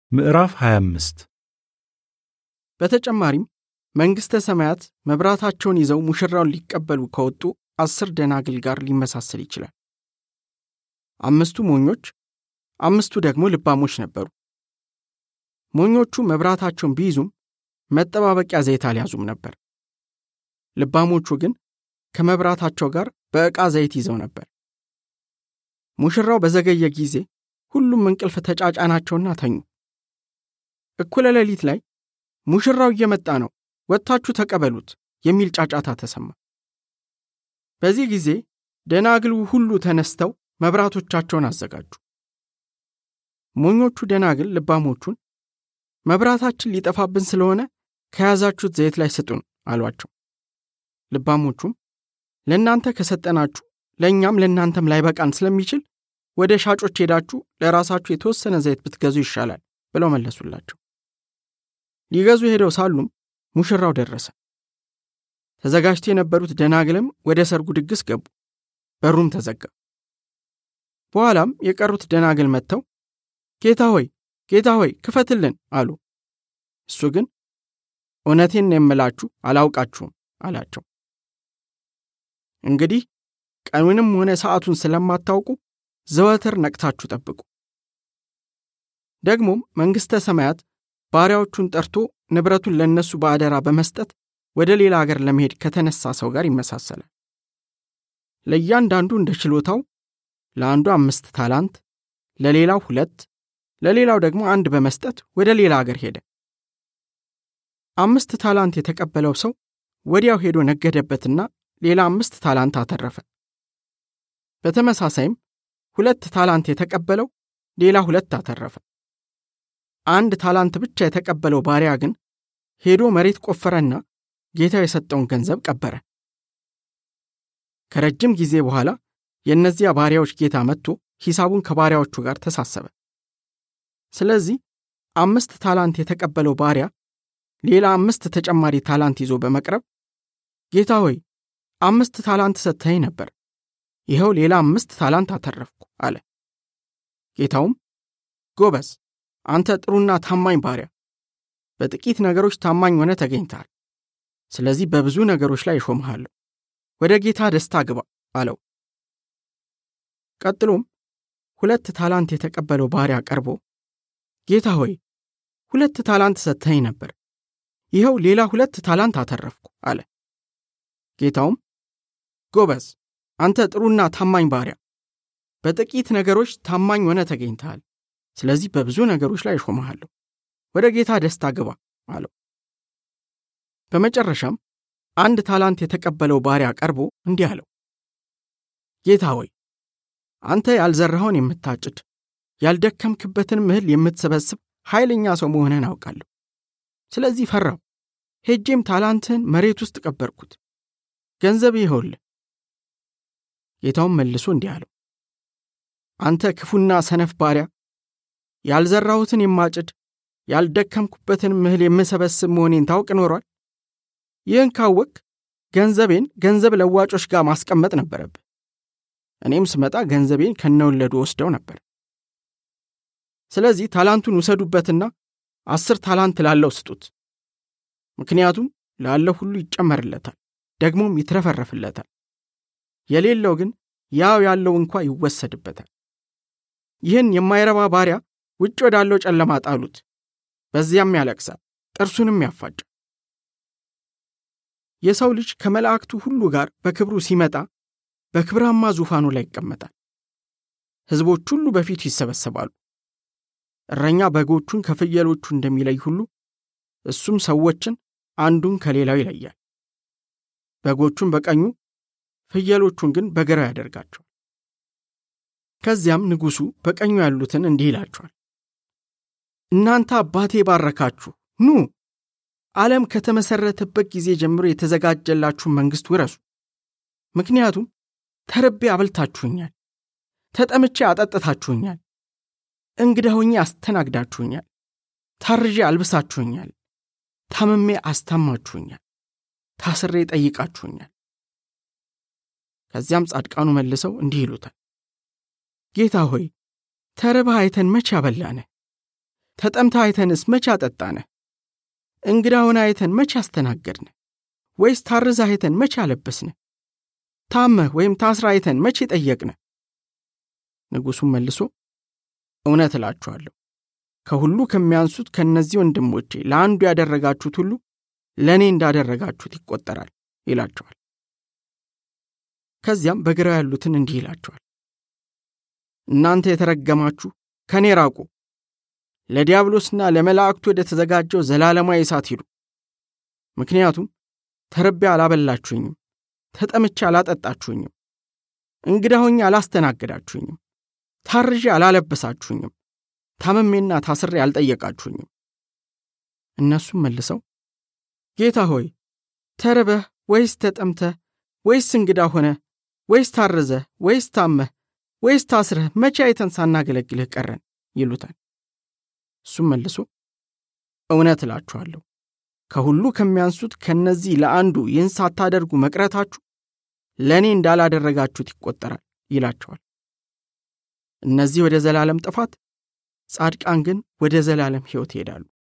ምዕራፍ 25 በተጨማሪም መንግሥተ ሰማያት መብራታቸውን ይዘው ሙሽራውን ሊቀበሉ ከወጡ 10 ደናግል ጋር ሊመሳሰል ይችላል። 5 ሞኞች፣ 5 ደግሞ ልባሞች ነበሩ። ሞኞቹ መብራታቸውን ቢይዙም መጠባበቂያ ዘይት አልያዙም ነበር። ልባሞቹ ግን ከመብራታቸው ጋር በዕቃ ዘይት ይዘው ነበር። ሙሽራው በዘገየ ጊዜ ሁሉም እንቅልፍ ተጫጫናቸውና ተኙ። እኩለ ሌሊት ላይ ሙሽራው እየመጣ ነው፣ ወጥታችሁ ተቀበሉት የሚል ጫጫታ ተሰማ። በዚህ ጊዜ ደናግሉ ሁሉ ተነስተው መብራቶቻቸውን አዘጋጁ። ሞኞቹ ደናግል ልባሞቹን መብራታችን ሊጠፋብን ስለሆነ ከያዛችሁት ዘይት ላይ ስጡን አሏቸው። ልባሞቹም ለእናንተ ከሰጠናችሁ ለእኛም ለእናንተም ላይበቃን ስለሚችል ወደ ሻጮች ሄዳችሁ ለራሳችሁ የተወሰነ ዘይት ብትገዙ ይሻላል ብለው መለሱላቸው። ሊገዙ ሄደው ሳሉም ሙሽራው ደረሰ። ተዘጋጅተው የነበሩት ደናግልም ወደ ሰርጉ ድግስ ገቡ። በሩም ተዘጋ። በኋላም የቀሩት ደናግል መጥተው ጌታ ሆይ ክፈትልን አሉ። እሱ ግን እውነቴን ነው የምላችሁ አላውቃችሁም አላቸው። እንግዲህ ቀኑንም ሆነ ሰዓቱን ስለማታውቁ ዘወትር ነቅታችሁ ጠብቁ። ደግሞም መንግሥተ ሰማያት ባሪያዎቹን ጠርቶ ንብረቱን ለነሱ በአደራ በመስጠት ወደ ሌላ ሀገር ለመሄድ ከተነሳ ሰው ጋር ይመሳሰላል። ለእያንዳንዱ እንደ ችሎታው ለአንዱ 5 ታላንት፣ ለሌላው 2፣ ለሌላው ደግሞ 1 በመስጠት ወደ ሌላ ሀገር ሄደ። 5 ታላንት የተቀበለው ሰው ወዲያው ሄዶ ነገደበትና ሌላ 5 ታላንት አተረፈ። በተመሳሳይም 2 ታላንት የተቀበለው ሌላ 2 አተረፈ። 1 ታላንት ብቻ የተቀበለው ባሪያ ግን ሄዶ መሬት ቆፈረና ጌታው የሰጠውን ገንዘብ ቀበረ። ከረጅም ጊዜ በኋላ የእነዚያ ባሪያዎች ጌታ መጥቶ ሂሳቡን ከባሪያዎቹ ጋር ተሳሰበ። ስለዚህ 5 ታላንት የተቀበለው ባሪያ ሌላ 5 ተጨማሪ ታላንት ይዞ በመቅረብ ጌታ ሆይ 5 ታላንት ሰጥተኸኝ ነበር፣ ይኸው ሌላ 5 ታላንት አተረፍኩ አለ። ጌታውም ጎበዝ፣ አንተ ጥሩና ታማኝ ባሪያ፣ በጥቂት ነገሮች ታማኝ ሆነ ተገኝተሃል፣ ስለዚህ በብዙ ነገሮች ላይ እሾምሃለሁ፣ ወደ ጌታ ደስታ ግባ አለው። ቀጥሎም 2 ታላንት የተቀበለው ባሪያ ቀርቦ ጌታ ሆይ 2 ታላንት ሰጥተኸኝ ነበር፣ ይኸው ሌላ 2 ታላንት አተረፍኩ አለ። ጌታውም ጎበዝ፣ አንተ ጥሩና ታማኝ ባሪያ፣ በጥቂት ነገሮች ታማኝ ሆነ ተገኝተሃል፣ ስለዚህ በብዙ ነገሮች ላይ እሾምሃለሁ፣ ወደ ጌታ ደስታ ግባ አለው። በመጨረሻም 1 ታላንት የተቀበለው ባሪያ ቀርቦ እንዲህ አለው፣ ጌታ ሆይ አንተ ያልዘራኸውን የምታጭድ ያልደከምክበትን እህል የምትሰበስብ ኃይለኛ ሰው መሆንህን አውቃለሁ። ስለዚህ ፈራሁ፣ ሄጄም ታላንትህን መሬት ውስጥ ቀበርኩት፣ ገንዘብህ ይኸውልህ። ጌታውም መልሶ እንዲህ አለው፣ አንተ ክፉና ሰነፍ ባሪያ፣ ያልዘራሁትን የማጭድ ያልደከምኩበትን እህል የምሰበስብ መሆኔን ታውቅ ኖሯል? ይህን ካወቅ ገንዘቤን ገንዘብ ለዋጮች ጋር ማስቀመጥ ነበረብህ። እኔም ስመጣ ገንዘቤን ከነወለዱ ወስደው ነበር። ስለዚህ ታላንቱን ውሰዱበትና 10 ታላንት ላለው ስጡት። ምክንያቱም ላለው ሁሉ ይጨመርለታል፣ ደግሞም ይትረፈረፍለታል። የሌለው ግን ያው ያለው እንኳ ይወሰድበታል። ይህን የማይረባ ባሪያ ውጭ ወዳለው ጨለማ ጣሉት፣ በዚያም ያለቅሳል፣ ጥርሱንም ያፋጫል። የሰው ልጅ ከመላእክቱ ሁሉ ጋር በክብሩ ሲመጣ በክብራማ ዙፋኑ ላይ ይቀመጣል። ሕዝቦች ሁሉ በፊቱ ይሰበሰባሉ። እረኛ በጎቹን ከፍየሎቹ እንደሚለይ ሁሉ እሱም ሰዎችን አንዱን ከሌላው ይለያል። በጎቹን በቀኙ ፍየሎቹን ግን በግራው ያደርጋቸዋል። ከዚያም ንጉሡ በቀኙ ያሉትን እንዲህ ይላቸዋል፣ እናንተ አባቴ ባረካችሁ፣ ኑ ዓለም ከተመሰረተበት ጊዜ ጀምሮ የተዘጋጀላችሁን መንግሥት ውረሱ። ምክንያቱም ተርቤ አብልታችሁኛል፣ ተጠምቼ አጠጥታችሁኛል፣ እንግዳ ሆኜ አስተናግዳችሁኛል፣ ታርዤ አልብሳችሁኛል፣ ታምሜ አስታማችሁኛል፣ ታስሬ ጠይቃችሁኛል። ከዚያም ጻድቃኑ መልሰው እንዲህ ይሉታል፣ ጌታ ሆይ ተርበህ አይተን መቼ አበላንህ? ተጠምተህ አይተንስ መቼ አጠጣነ? እንግዳ ሆነህ አይተን መቼ አስተናገድነ? ወይስ ታርዘህ አይተን መቼ አለበስነ? ታመህ ወይም ታስረህ አይተን መቼ ጠየቅነ? ንጉሡም መልሶ እውነት እላችኋለሁ ከሁሉ ከሚያንሱት ከነዚህ ወንድሞቼ ለአንዱ ያደረጋችሁት ሁሉ ለኔ እንዳደረጋችሁት ይቆጠራል ይላቸዋል። ከዚያም በግራው ያሉትን እንዲህ ይላቸዋል፣ እናንተ የተረገማችሁ ከኔ ራቁ፣ ለዲያብሎስና ለመላእክቱ ወደ ተዘጋጀው ዘላለማዊ እሳት ሂዱ። ምክንያቱም ተርቤ አላበላችሁኝም፣ ተጠምቼ አላጠጣችሁኝም፣ እንግዳ ሆኜ አላስተናገዳችሁኝም፣ ታርዤ አላለበሳችሁኝም፣ ታመሜና ታስሬ አልጠየቃችሁኝም። እነሱም መልሰው ጌታ ሆይ ተርበህ ወይስ ተጠምተህ ወይስ እንግዳ ሆነህ ወይስ ታርዘህ ወይስ ታመህ ወይስ ታስረህ መቼ አይተን ሳናገለግልህ ቀረን ይሉታል። እሱም መልሶ እውነት እላችኋለሁ ከሁሉ ከሚያንሱት ከነዚህ ለአንዱ ይህን ሳታደርጉ መቅረታችሁ ለኔ እንዳላደረጋችሁት ይቆጠራል ይላቸዋል። እነዚህ ወደ ዘላለም ጥፋት፣ ጻድቃን ግን ወደ ዘላለም ሕይወት ይሄዳሉ።